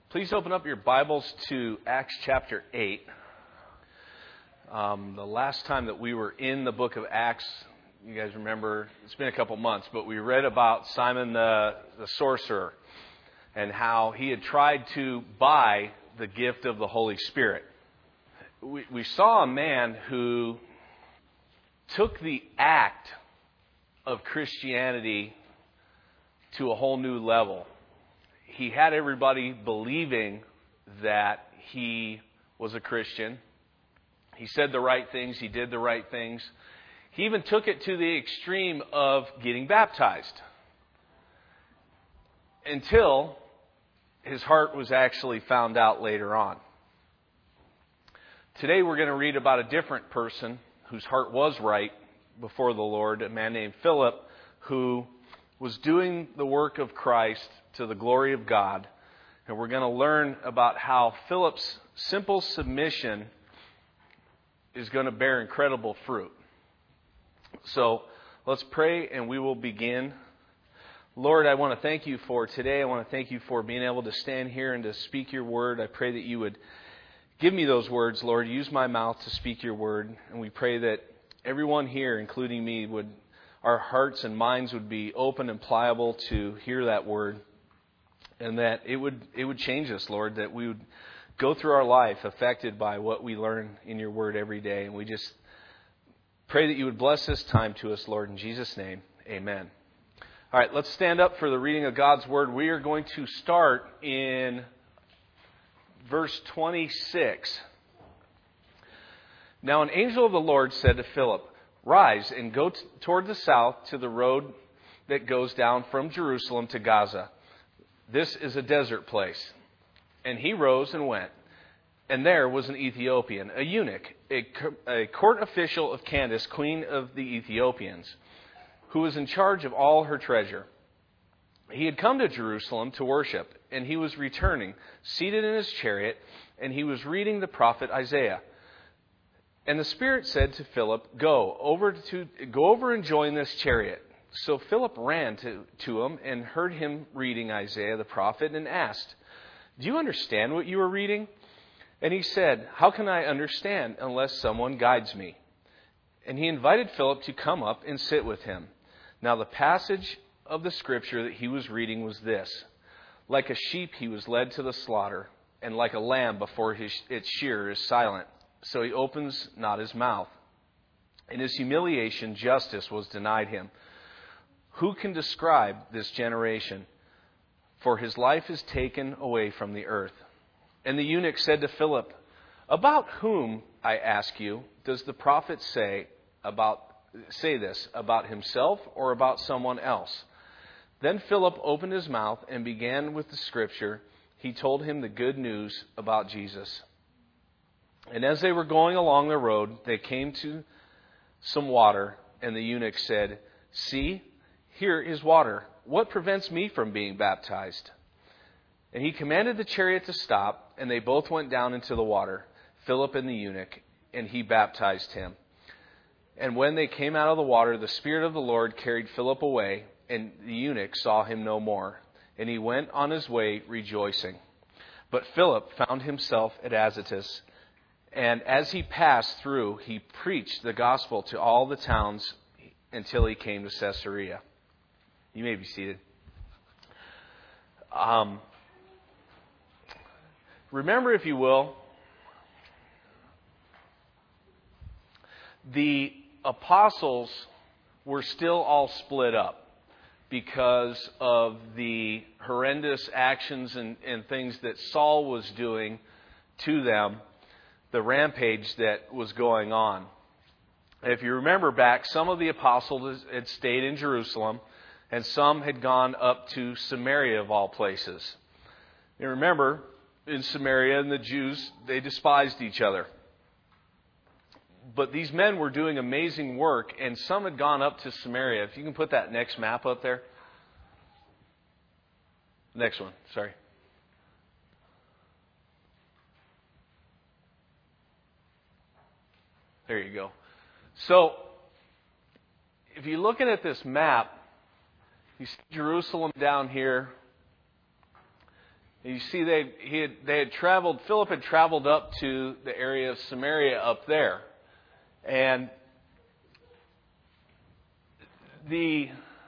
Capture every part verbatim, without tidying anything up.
Please open up your Bibles to Acts chapter eight. Um, the last time that we were in the book of Acts, you guys remember, it's been a couple months, but we read about Simon the, the sorcerer and how he had tried to buy the gift of the Holy Spirit. We, we saw a man who took the act of Christianity to a whole new level. He had everybody believing that he was a Christian. He said the right things. He did the right things. He even took it to the extreme of getting baptized. Until his heart was actually found out later on. Today we're going to read about a different person whose heart was right before the Lord, a man named Philip, who was doing the work of Christ to the glory of God. And we're going to learn about how Philip's simple submission is going to bear incredible fruit. So let's pray and we will begin. Lord, I want to thank you for today. I want to thank you for being able to stand here and to speak your word. I pray that you would give me those words, Lord. Use my mouth to speak your word. And we pray that everyone here, including me, would our hearts and minds would be open and pliable to hear that word. And that it would it would change us, Lord, that we would go through our life affected by what we learn in your word every day. And we just pray that you would bless this time to us, Lord, in Jesus' name. Amen. All right, let's stand up for the reading of God's word. We are going to start in verse twenty-six. Now an angel of the Lord said to Philip, "Rise and go t- toward the south to the road that goes down from Jerusalem to Gaza. This is a desert place." And he rose and went. And there was an Ethiopian, a eunuch, a, a court official of Candace, queen of the Ethiopians, who was in charge of all her treasure. He had come to Jerusalem to worship, and he was returning, seated in his chariot, and he was reading the prophet Isaiah. And the Spirit said to Philip, Go over to go over and join this chariot. So Philip ran to, to him and heard him reading Isaiah the prophet and asked, Do you understand what you are reading? And he said, How can I understand unless someone guides me? And he invited Philip to come up and sit with him. Now the passage of the scripture that he was reading was this: Like a sheep he was led to the slaughter, and like a lamb before his, its shearer is silent, so he opens not his mouth. In his humiliation justice was denied him. Who can describe this generation? For his life is taken away from the earth. And the eunuch said to Philip, About whom, I ask you, does the prophet say about say this, about himself or about someone else? Then Philip opened his mouth and began with the scripture. He told him the good news about Jesus. And as they were going along the road, they came to some water, and the eunuch said, See, here is water. What prevents me from being baptized? And he commanded the chariot to stop, and they both went down into the water, Philip and the eunuch, and he baptized him. And when they came out of the water, the Spirit of the Lord carried Philip away, and the eunuch saw him no more. And he went on his way rejoicing. But Philip found himself at Azotus, and as he passed through, he preached the gospel to all the towns until he came to Caesarea. You may be seated. Um, remember, if you will, the apostles were still all split up because of the horrendous actions and, and things that Saul was doing to them, the rampage that was going on. If you remember back, some of the apostles had stayed in Jerusalem, and some had gone up to Samaria of all places. And remember, in Samaria, and the Jews, they despised each other. But these men were doing amazing work, and some had gone up to Samaria. If you can put that next map up there. Next one, sorry. There you go. So, if you're looking at this map, you see Jerusalem down here, And you see, they he had, they had traveled. Philip had traveled up to the area of Samaria up there, and the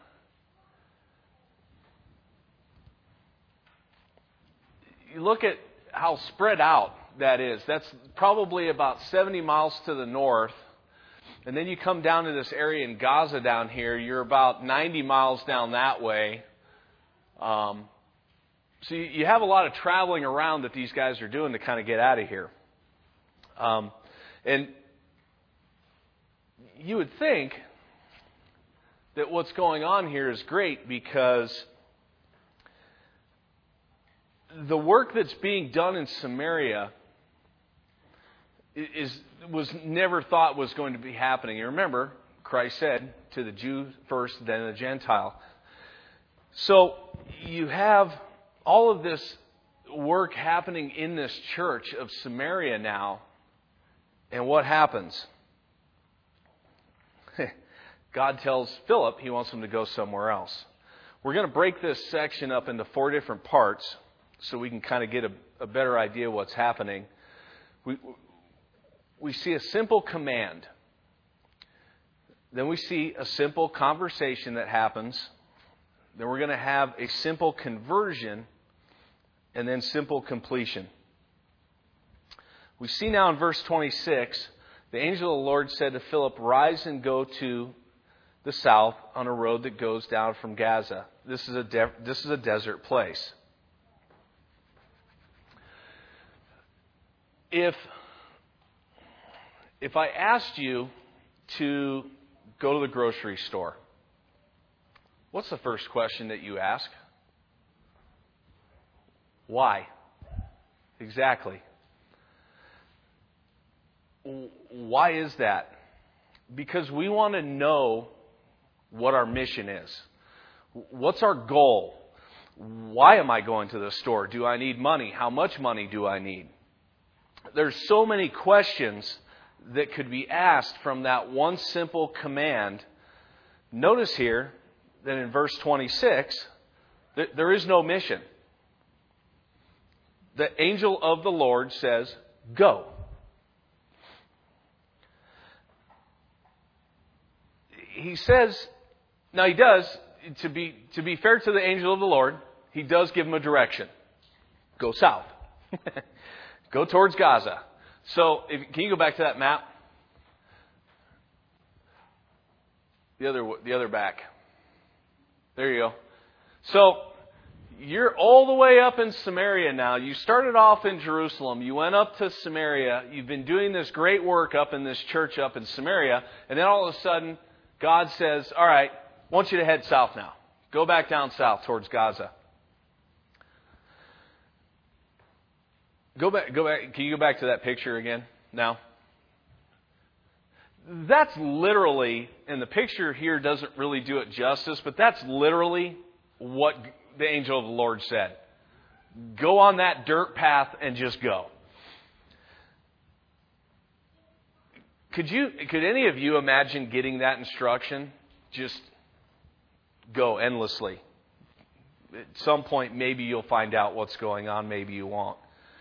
you look at how spread out that is. That's probably about seventy miles to the north. And then you come down to this area in Gaza down here. You're about ninety miles down that way. Um, so you, you have a lot of traveling around that these guys are doing to kind of get out of here. Um, and you would think that what's going on here is great because the work that's being done in Samaria is was never thought was going to be happening. You remember, Christ said, to the Jew first, then the Gentile. So you have all of this work happening in this church of Samaria now. And what happens? God tells Philip he wants him to go somewhere else. We're going to break this section up into four different parts so we can kind of get a, a better idea of what's happening. We, we see a simple command. Then we see a simple conversation that happens. Then we're going to have a simple conversion and then simple completion. We see now in verse twenty-six, the angel of the Lord said to Philip, "Rise and go to the south on a road that goes down from Gaza." This is a de- this is a desert place. If if I asked you to go to the grocery store, what's the first question that you ask? Why? Exactly. Why is that? Because we want to know what our mission is. What's our goal? Why am I going to the store? Do I need money? How much money do I need? There's so many questions that could be asked from that one simple command. Notice here that in verse twenty-six, that there is no mission. The angel of the Lord says, "Go." He says, now he does, to be to be fair to the angel of the Lord, he does give him a direction. Go south. Go towards Gaza. So, if, can you go back to that map? The other, the other back. There you go. So, you're all the way up in Samaria now. You started off in Jerusalem. You went up to Samaria. You've been doing this great work up in this church up in Samaria. And then all of a sudden, God says, all right, I want you to head south now. Go back down south towards Gaza. Go back, go back. Can you go back to that picture again now? That's literally, and the picture here doesn't really do it justice, but that's literally what the angel of the Lord said. Go on that dirt path and just go. Could you, could any of you imagine getting that instruction? Just go endlessly. At some point, maybe you'll find out what's going on. Maybe you won't.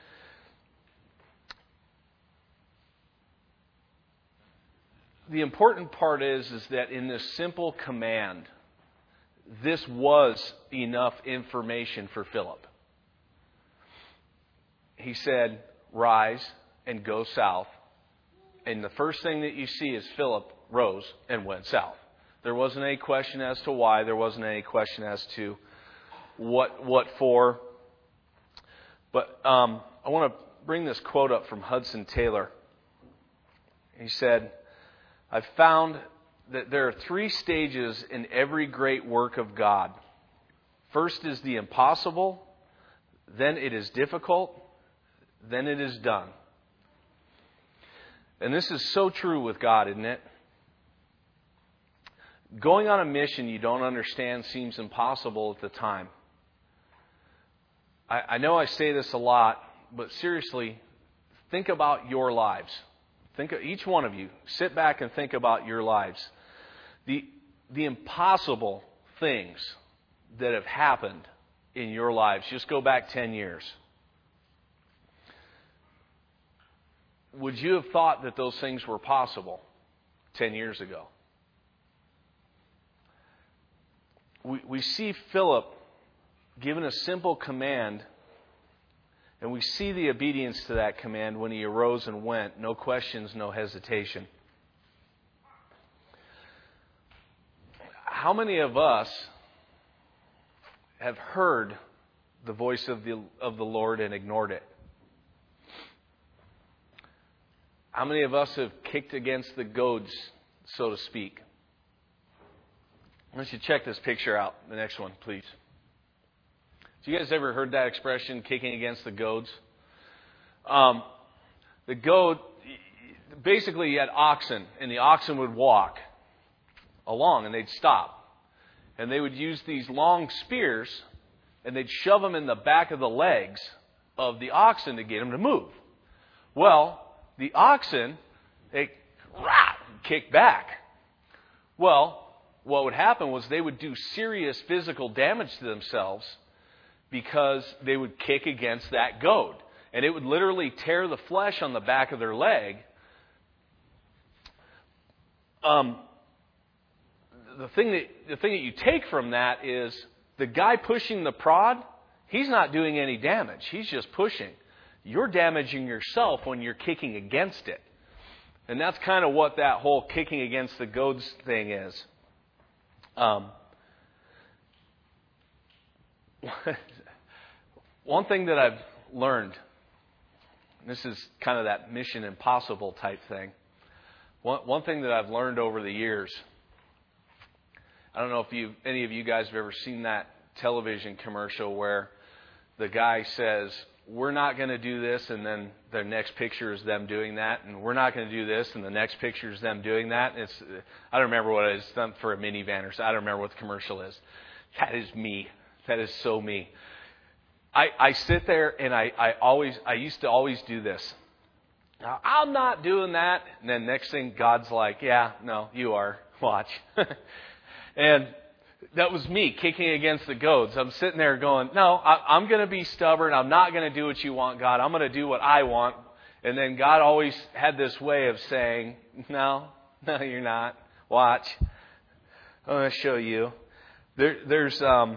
The important part is, is that in this simple command, this was enough information for Philip. He said, "Rise and go south." And the first thing that you see is Philip rose and went south. There wasn't any question as to why. There wasn't any question as to what what for. But um, I want to bring this quote up from Hudson Taylor. He said, "I've found that there are three stages in every great work of God. First is the impossible, then it is difficult, then it is done." And this is so true with God, isn't it? Going on a mission you don't understand seems impossible at the time. I, I know I say this a lot, but seriously, think about your lives. Think of each one of you. Sit back and think about your lives. The, the impossible things that have happened in your lives. Just go back ten years. Would you have thought that those things were possible ten years ago? We, we see Philip given a simple command, and we see the obedience to that command when he arose and went. No questions, no hesitation. How many of us have heard the voice of the, of the Lord and ignored it? How many of us have kicked against the goads, so to speak? I want you to check this picture out. The next one, please. Have you guys ever heard that expression, kicking against the goads? Um, the goad, basically you had oxen, and the oxen would walk along, and they'd stop. And they would use these long spears, and they'd shove them in the back of the legs of the oxen to get them to move. Well, the oxen, they rah, kick back. Well, what would happen was they would do serious physical damage to themselves because they would kick against that goad. And it would literally tear the flesh on the back of their leg. Um, the thing that the thing that you take from that is the guy pushing the prod, he's not doing any damage. He's just pushing. You're damaging yourself when you're kicking against it. And that's kind of what that whole kicking against the goads thing is. Um, one thing that I've learned, this is kind of that Mission Impossible type thing. One, one thing that I've learned over the years, I don't know if you, any of you guys have ever seen that television commercial where the guy says, we're not going to do this, and then the next picture is them doing that, and we're not going to do this, and the next picture is them doing that. It's I don't remember what it is. It's done for a minivan or so. I don't remember what the commercial is. That is me. That is so me. I, I sit there and I, I always I used to always do this. Now, I'm not doing that. And then next thing, God's like, yeah, no, you are. Watch. And that was me kicking against the goads. I'm sitting there going, no, I, I'm going to be stubborn. I'm not going to do what you want, God. I'm going to do what I want. And then God always had this way of saying, no, no, you're not. Watch. I'm going to show you. There, there's, um,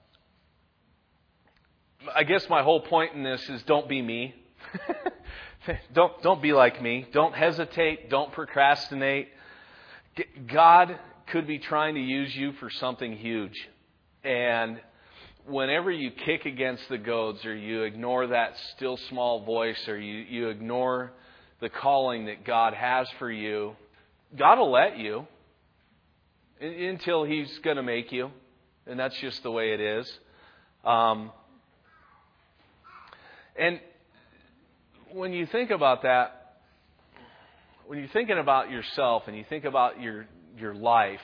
I guess my whole point in this is don't be me. don't, don't be like me. Don't hesitate. Don't procrastinate. God could be trying to use you for something huge. And whenever you kick against the goads or you ignore that still small voice or you, you ignore the calling that God has for you, God will let you until He's going to make you. And that's just the way it is. Um, and when you think about that, when you're thinking about yourself and you think about your your life,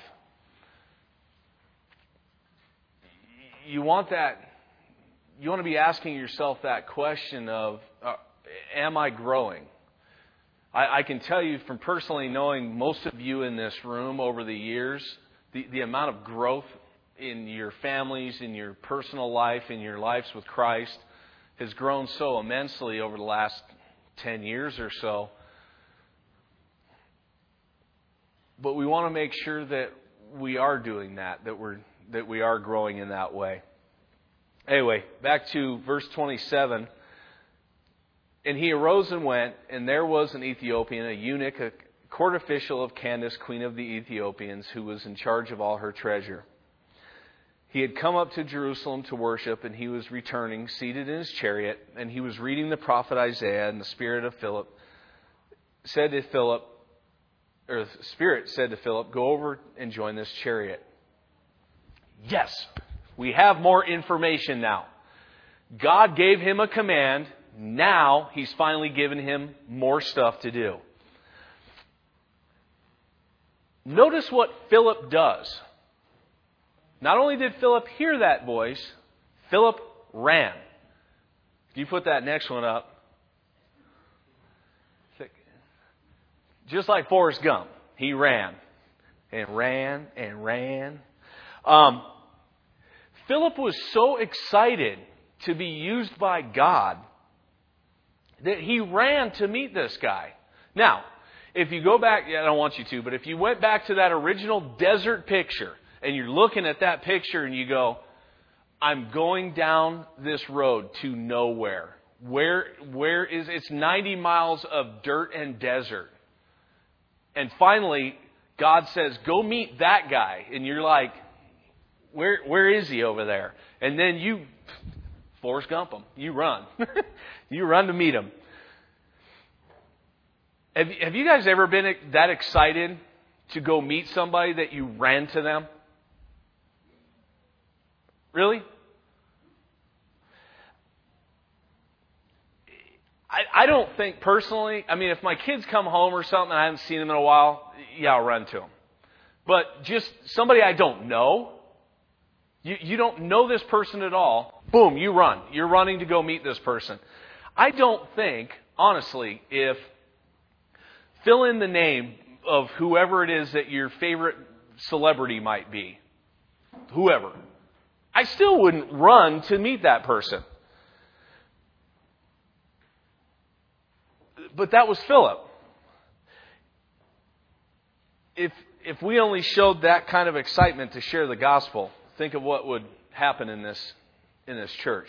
you want that, you want to be asking yourself that question of, uh, am I growing? I, I can tell you from personally knowing most of you in this room over the years, the, the amount of growth in your families, in your personal life, in your lives with Christ has grown so immensely over the last ten years or so. But we want to make sure that we are doing that, that we're that we are growing in that way. Anyway, back to verse twenty-seven. And he arose and went, and there was an Ethiopian, a eunuch, a court official of Candace, queen of the Ethiopians, who was in charge of all her treasure. He had come up to Jerusalem to worship, and he was returning, seated in his chariot, and he was reading the prophet Isaiah, and the spirit of Philip said to Philip, or the Spirit said to Philip, go over and join this chariot. Yes, we have more information now. God gave him a command. Now He's finally given him more stuff to do. Notice what Philip does. Not only did Philip hear that voice, Philip ran. Can you put that next one up? Just like Forrest Gump, he ran and ran and ran. Um, Philip was so excited to be used by God that he ran to meet this guy. Now, if you go back, yeah, I don't want you to, but if you went back to that original desert picture and you're looking at that picture and you go, I'm going down this road to nowhere. Where, where is, it's ninety miles of dirt and desert. And finally, God says, go meet that guy. And you're like, where, where is he over there? And then you, Forrest Gump him. You run. You run to meet him. Have, have you guys ever been that excited to go meet somebody that you ran to them? Really? I, I don't think personally, I mean, if my kids come home or something and I haven't seen them in a while, yeah, I'll run to them. But just somebody I don't know, you, you don't know this person at all, boom, you run. You're running to go meet this person. I don't think, honestly, if fill in the name of whoever it is that your favorite celebrity might be, whoever, I still wouldn't run to meet that person. But that was Philip. If if we only showed that kind of excitement to share the gospel, think of what would happen in this in this church.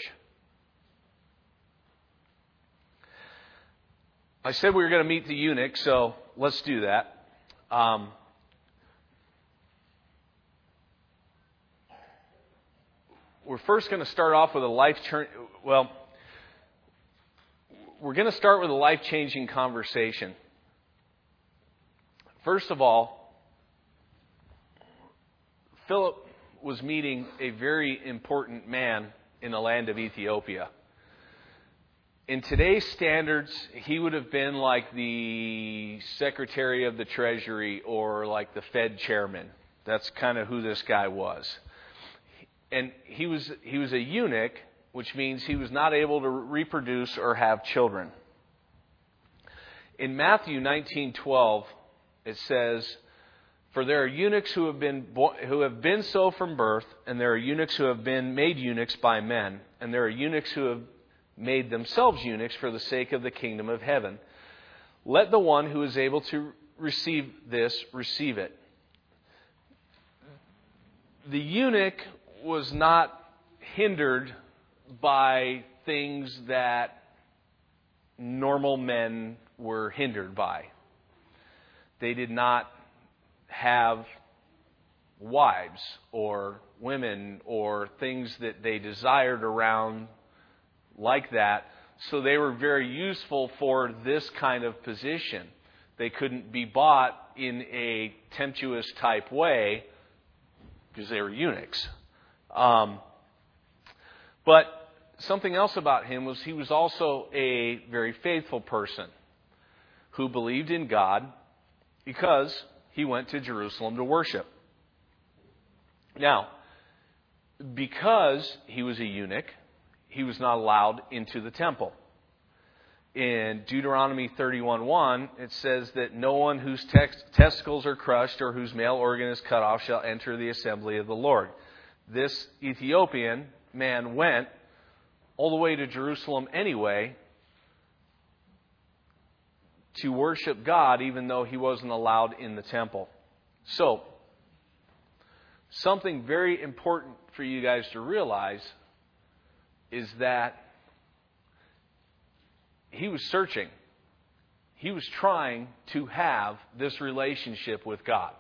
I said we were going to meet the eunuch, so let's do that. Um, we're first going to start off with a life turn. Well. We're going to start with a life-changing conversation. First of all, Philip was meeting a very important man in the land of Ethiopia. In today's standards, he would have been like the Secretary of the Treasury or like the Fed chairman. That's kind of who this guy was. And he was he was a eunuch, which means he was not able to reproduce or have children. In Matthew nineteen twelve, it says, "For there are eunuchs who have been bo- who have been so from birth, and there are eunuchs who have been made eunuchs by men, and there are eunuchs who have made themselves eunuchs for the sake of the kingdom of heaven. Let the one who is able to receive this receive it." The eunuch was not hindered by things that normal men were hindered by. They did not have wives or women or things that they desired around like that, so they were very useful for this kind of position. They couldn't be bought in a tempestuous type way because they were eunuchs. Um, but something else about him was he was also a very faithful person who believed in God because he went to Jerusalem to worship. Now, because he was a eunuch, he was not allowed into the temple. In Deuteronomy thirty-one one, it says that no one whose tex- testicles are crushed or whose male organ is cut off shall enter the assembly of the Lord. This Ethiopian man went all the way to Jerusalem anyway to worship God, even though he wasn't allowed in the temple. So, something very important for you guys to realize is that he was searching. He was trying to have this relationship with God.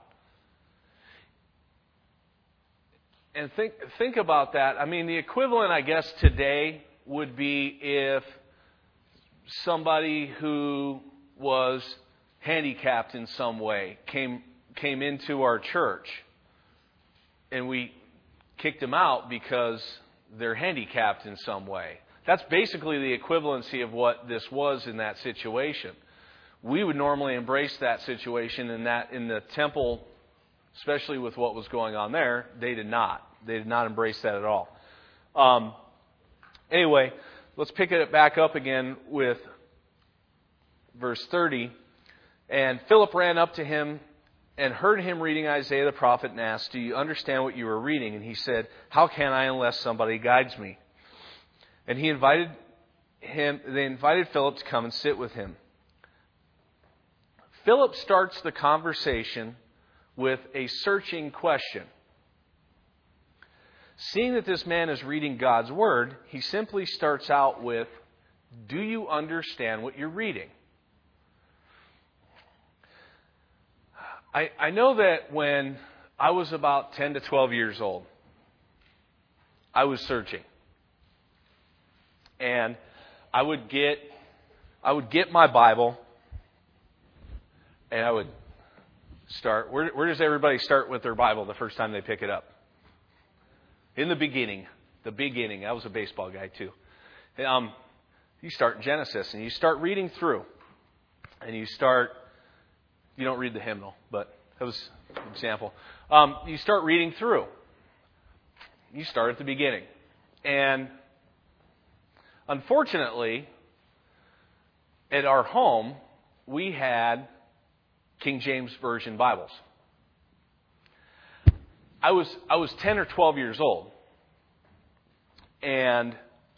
And think think about that. I mean, the equivalent, I guess, today would be if somebody who was handicapped in some way came came into our church and we kicked them out because they're handicapped in some way. That's basically the equivalency of what this was in that situation. We would normally embrace that situation in that in the temple, especially with what was going on there. They did not. They did not embrace that at all. Um, anyway, let's pick it back up again with verse thirty. And Philip ran up to him and heard him reading Isaiah the prophet and asked, "Do you understand what you are reading?" And he said, "How can I unless somebody guides me?" And he invited him, they invited Philip to come and sit with him. Philip starts the conversation with a searching question. Seeing that this man is reading God's Word, he simply starts out with, "Do you understand what you're reading?" I, I know that when I was about ten to twelve years old, I was searching. And I would get I would get my Bible and I would start. Where, where does everybody start with their Bible the first time they pick it up? In the beginning. The beginning. I was a baseball guy too. Um, you start in Genesis and you start reading through. And you start, you don't read the hymnal, but that was an example. Um, you start reading through. You start at the beginning. And unfortunately, at our home, we had King James Version Bibles. I was I was ten or twelve years old. And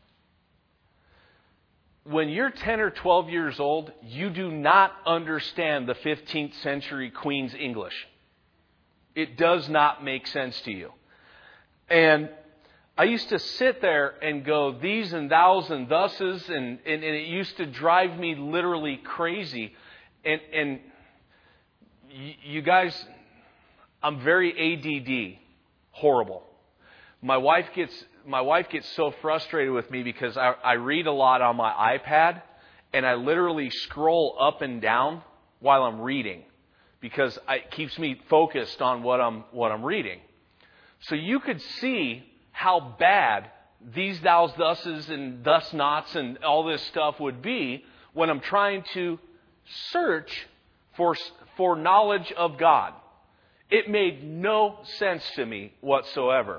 when you're ten or twelve years old, you do not understand the fifteenth century Queen's English. It does not make sense to you. And I used to sit there and go, these and thous and thuses, and, and, and it used to drive me literally crazy. And, and you guys, I'm very A D D, horrible. My wife gets my wife gets so frustrated with me because I, I read a lot on my iPad, and I literally scroll up and down while I'm reading because it keeps me focused on what I'm what I'm reading. So you could see how bad these thous, thuses, and thus nots and all this stuff would be when I'm trying to search for for knowledge of God. It made no sense to me whatsoever.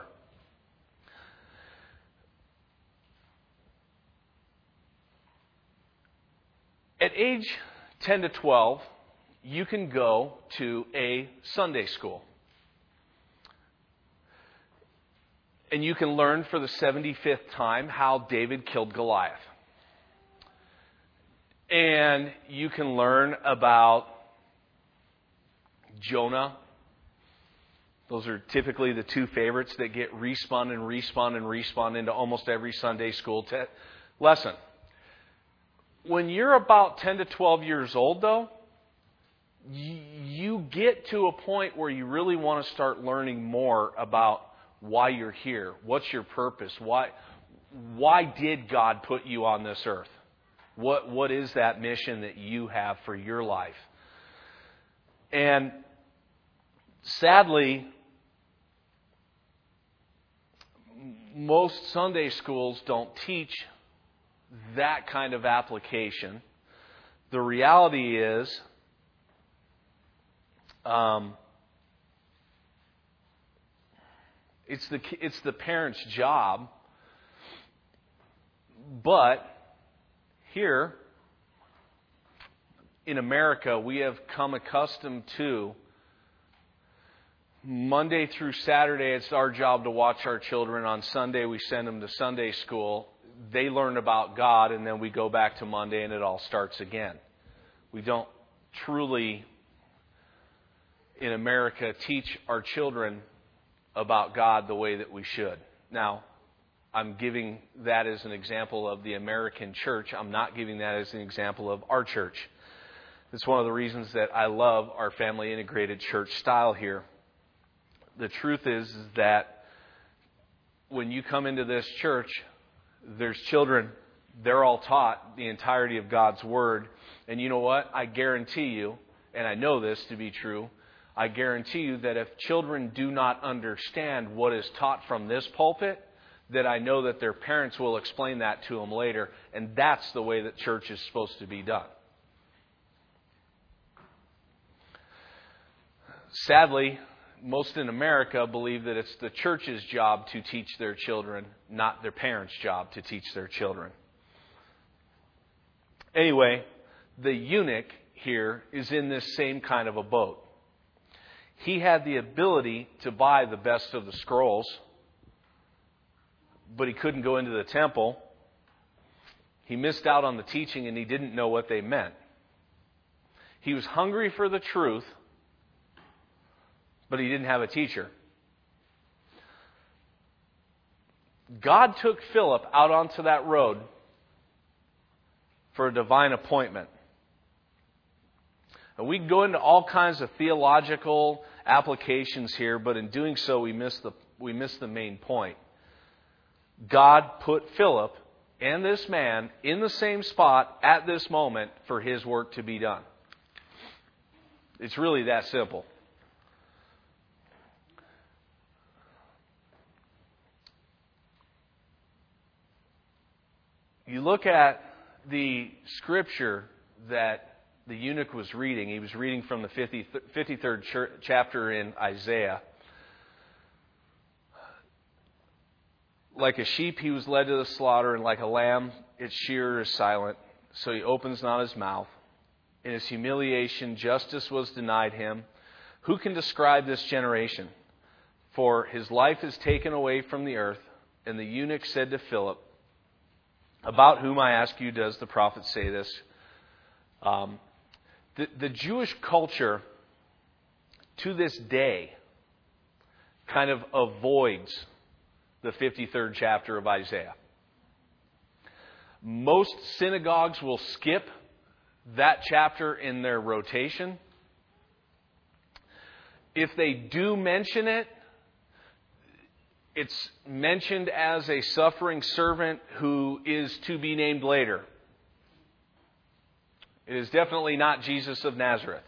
At age ten to twelve, you can go to a Sunday school. And you can learn for the seventy-fifth time how David killed Goliath. And you can learn about Jonah. Those are typically the two favorites that get respun and respun and respun into almost every Sunday school te- lesson. When you're about ten to twelve years old, though, you, you get to a point where you really want to start learning more about why you're here. What's your purpose? Why, why did God put you on this earth? What, what is that mission that you have for your life? And sadly, most Sunday schools don't teach that kind of application. The reality is, um, it's the it's the parent's job. But here in America, we have come accustomed to Monday through Saturday, it's our job to watch our children. On Sunday, we send them to Sunday school. They learn about God, and then we go back to Monday, and it all starts again. We don't truly, in America, teach our children about God the way that we should. Now, I'm giving that as an example of the American church. I'm not giving that as an example of our church. It's one of the reasons that I love our family integrated church style here. The truth is, is that when you come into this church, there's children, they're all taught the entirety of God's Word. And you know what? I guarantee you, and I know this to be true, I guarantee you that if children do not understand what is taught from this pulpit, that I know that their parents will explain that to them later. And that's the way that church is supposed to be done. Sadly, most in America believe that it's the church's job to teach their children, not their parents' job to teach their children. Anyway, the eunuch here is in this same kind of a boat. He had the ability to buy the best of the scrolls, but he couldn't go into the temple. He missed out on the teaching and he didn't know what they meant. He was hungry for the truth, but he didn't have a teacher. God took Philip out onto that road for a divine appointment. And we can go into all kinds of theological applications here, but in doing so, we miss the we miss the main point. God put Philip and this man in the same spot at this moment for his work to be done. It's really that simple. You look at the scripture that the eunuch was reading. He was reading from the fifty-third chapter in Isaiah. Like a sheep he was led to the slaughter, and like a lamb its shearer is silent, so he opens not his mouth. In his humiliation justice was denied him. Who can describe this generation? For his life is taken away from the earth. And the eunuch said to Philip, about whom I ask you, does the prophet say this? Um, the, the Jewish culture to this day kind of avoids the fifty-third chapter of Isaiah. Most synagogues will skip that chapter in their rotation. If they do mention it, it's mentioned as a suffering servant who is to be named later. It is definitely not Jesus of Nazareth.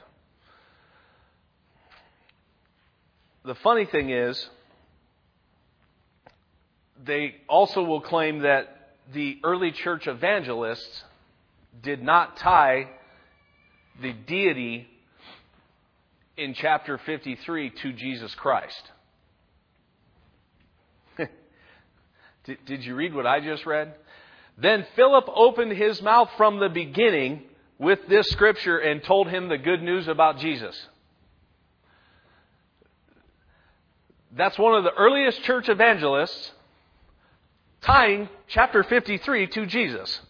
The funny thing is, they also will claim that the early church evangelists did not tie the deity in chapter fifty-three to Jesus Christ. did, did you read what I just read? Then Philip opened his mouth from the beginning with this scripture and told him the good news about Jesus. That's one of the earliest church evangelists tying chapter fifty-three to Jesus.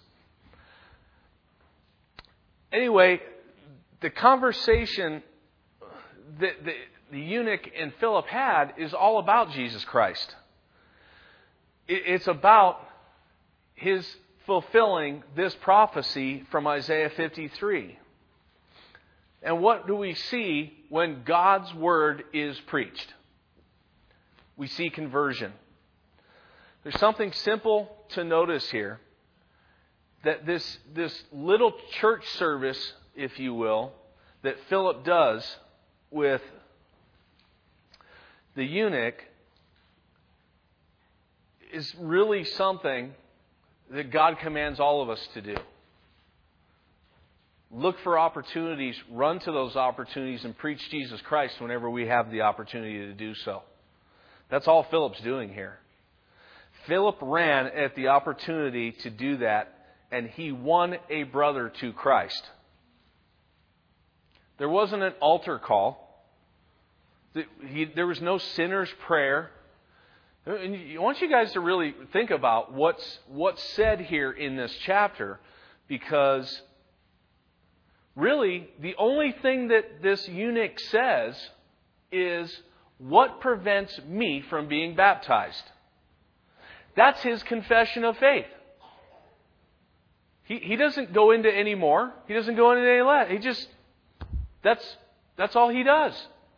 Anyway, the conversation that the, the eunuch and Philip had is all about Jesus Christ. It, it's about his fulfilling this prophecy from Isaiah fifty-three. And what do we see when God's word is preached? We see conversion. There's something simple to notice here. That this, this little church service, if you will, that Philip does with the eunuch is really something that God commands all of us to do. Look for opportunities, run to those opportunities, and preach Jesus Christ whenever we have the opportunity to do so. That's all Philip's doing here. Philip ran at the opportunity to do that, and he won a brother to Christ. There wasn't an altar call. There was no sinner's prayer. I want you guys to really think about what's what's said here in this chapter, because really the only thing that this eunuch says is, what prevents me from being baptized? That's his confession of faith. He he doesn't go into any more. He doesn't go into any less. He just, that's that's all he does.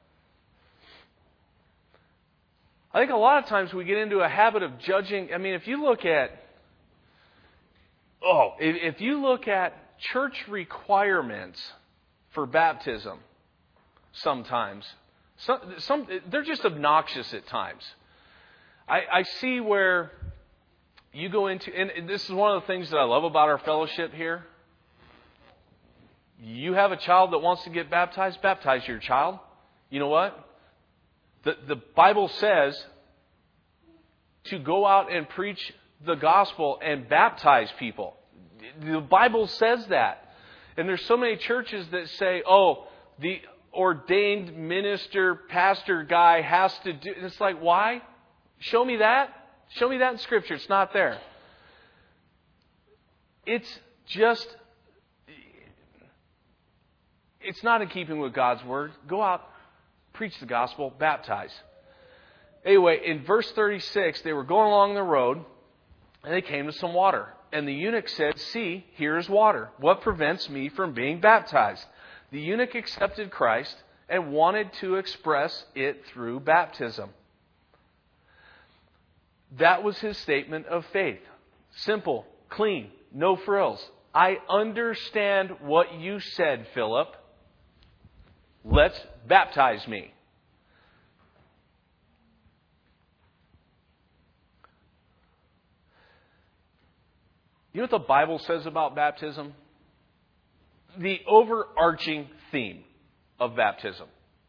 I think a lot of times we get into a habit of judging. I mean, if you look at, oh, if, if you look at church requirements for baptism, sometimes, some, some they're just obnoxious at times. I, I see where you go into, and this is one of the things that I love about our fellowship here. You have a child that wants to get baptized, baptize your child. You know what? The, the Bible says to go out and preach the gospel and baptize people. The Bible says that. And there's so many churches that say, oh, the ordained minister, pastor guy has to do. It's like, why? Show me that. Show me that in Scripture. It's not there. It's just, it's not in keeping with God's Word. Go out, preach the gospel, baptize. Anyway, in verse thirty-six, they were going along the road, and they came to some water. And the eunuch said, "See, here is water. What prevents me from being baptized?" The eunuch accepted Christ and wanted to express it through baptism. That was his statement of faith. Simple, clean, no frills. I understand what you said, Philip. Let's baptize me. You know what the Bible says about baptism? The overarching theme of baptism.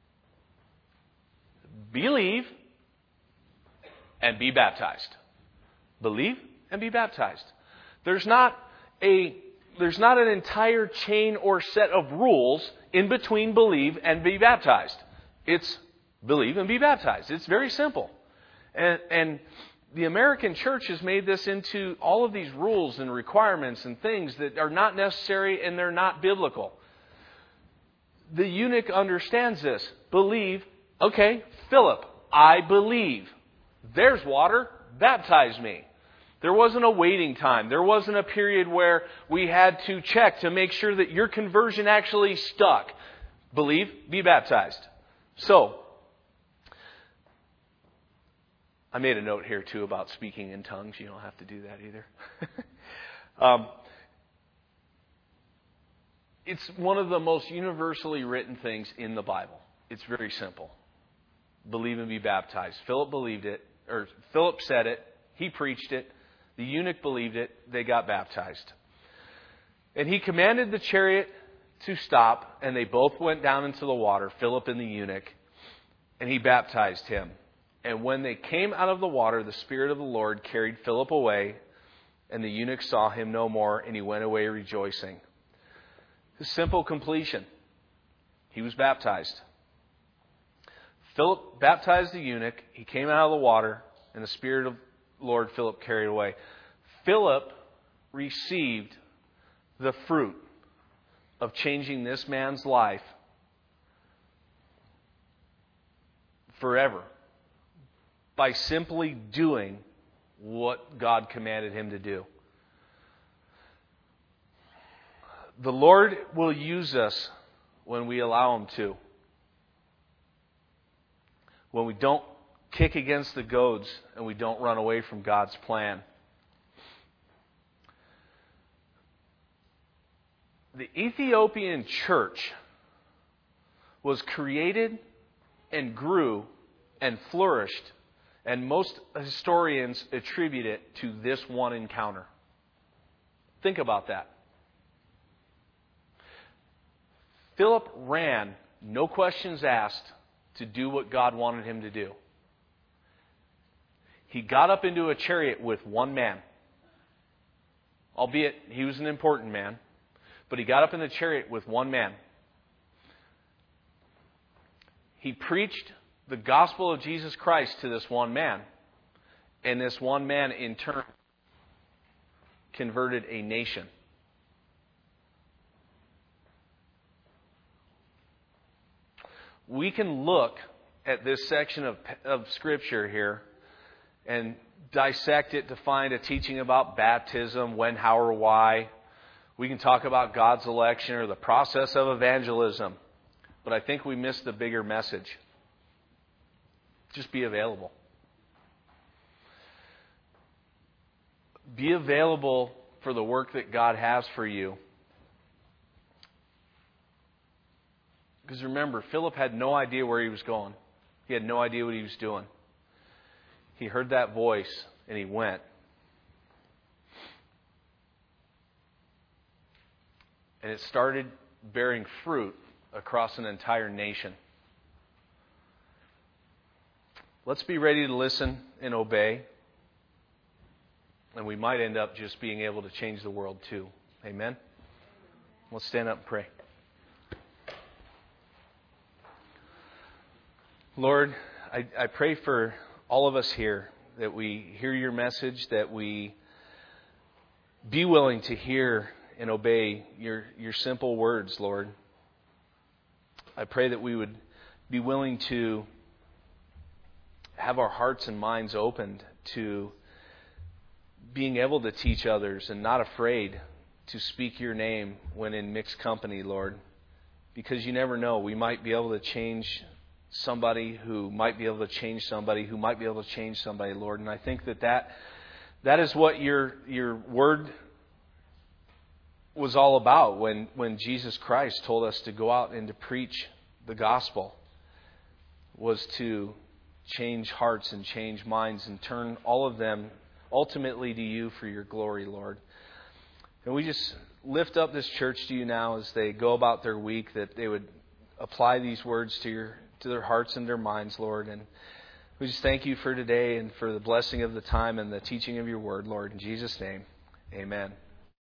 Believe and be baptized. Believe and be baptized. There's not a there's not an entire chain or set of rules in between believe and be baptized. It's believe and be baptized. It's very simple. And and the American church has made this into all of these rules and requirements and things that are not necessary and they're not biblical. The eunuch understands this. Believe. Okay, Philip, I believe. There's water. Baptize me. There wasn't a waiting time. There wasn't a period where we had to check to make sure that your conversion actually stuck. Believe, be baptized. So, I made a note here too about speaking in tongues. You don't have to do that either. um, it's one of the most universally written things in the Bible. It's very simple. Believe and be baptized. Philip believed it, or Philip said it. He preached it. The eunuch believed it. They got baptized. And he commanded the chariot to stop, and they both went down into the water, Philip and the eunuch, and he baptized him. And when they came out of the water, the Spirit of the Lord carried Philip away, and the eunuch saw him no more, and he went away rejoicing. A simple completion. He was baptized. Philip baptized the eunuch. He came out of the water, and the Spirit of the Lord Philip carried away. Philip received the fruit of changing this man's life forever by simply doing what God commanded him to do. The Lord will use us when we allow Him to. When we don't kick against the goads and we don't run away from God's plan. The Ethiopian church was created and grew and flourished, and most historians attribute it to this one encounter. Think about that. Philip ran, no questions asked, to do what God wanted him to do. He got up into a chariot with one man. Albeit he was an important man. But he got up in the chariot with one man. He preached the gospel of Jesus Christ to this one man. And this one man, in turn, converted a nation. We can look at this section of, of Scripture here and dissect it to find a teaching about baptism, when, how, or why. We can talk about God's election or the process of evangelism. But I think we missed the bigger message. Just be available. Be available for the work that God has for you. Because remember, Philip had no idea where he was going. He had no idea what he was doing. He heard that voice and he went. And it started bearing fruit across an entire nation. Let's be ready to listen and obey. And we might end up just being able to change the world too. Amen? Let's stand up and pray. Lord, I, I pray for all of us here that we hear your message, that we be willing to hear and obey your, your simple words, Lord. I pray that we would be willing to have our hearts and minds opened to being able to teach others and not afraid to speak your name when in mixed company, Lord. Because you never know. We might be able to change somebody who might be able to change somebody who might be able to change somebody, Lord. And I think that that, that is what your your word was all about when, when Jesus Christ told us to go out and to preach the gospel, was to change hearts and change minds and turn all of them ultimately to you for your glory, Lord. And we just lift up this church to you now as they go about their week, that they would apply these words to your to their hearts and their minds, Lord. And we just thank you for today and for the blessing of the time and the teaching of your word, Lord. In Jesus' name, amen.